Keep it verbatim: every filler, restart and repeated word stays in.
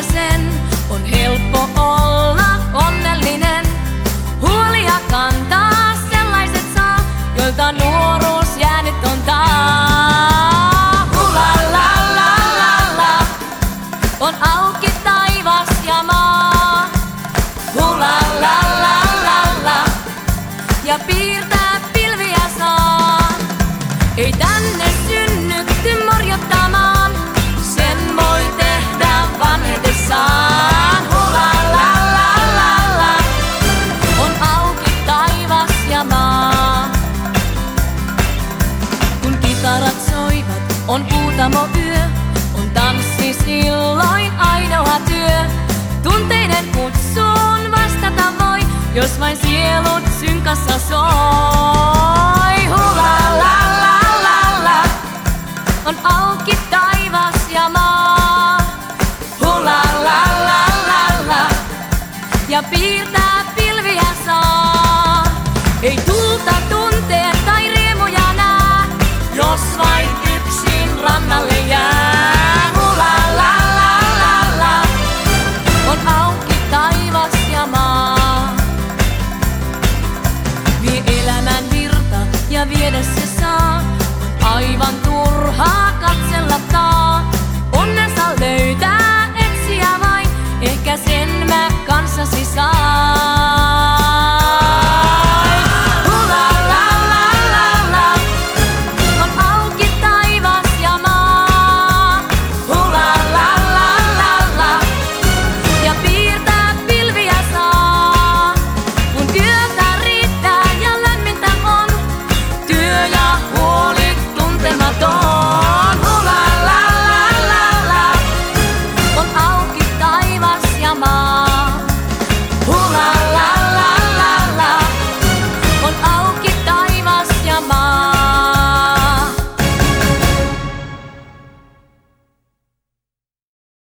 tiedä sen, on helppo olla onnellinen. Huolia kantaa sellaiset saa, joilta nuoruus jäänyt on taa. Hula la la la la, on auki taivas ja maa. Hula la la la la, ja piirtää pilviä saa. Ei tänne synnytty morjottamaan, sen voi tehdä vanhetessaan. Hula la la la la, on auki taivas ja maa. Kun kitarat soivat, on huutamo yö, on tanssi silloin ainoa työ. Tunteiden kutsuun vastata voi, jos vain sielut synkassa soi. Hula la la la la, on auki taivas ja maa. Hula la la la la, ja piirtää pilviä saa. Ei tulta tuntee tai riemuja nää, jos vain yksin rannalle jää. Hula la la la la, on auki taivas ja maa. Vie elämän virta ja viedä se saa, on aivan turhaa katsellakaan. Onnensa löytää etsiä vain, ehkä sen mä kanssasi saan.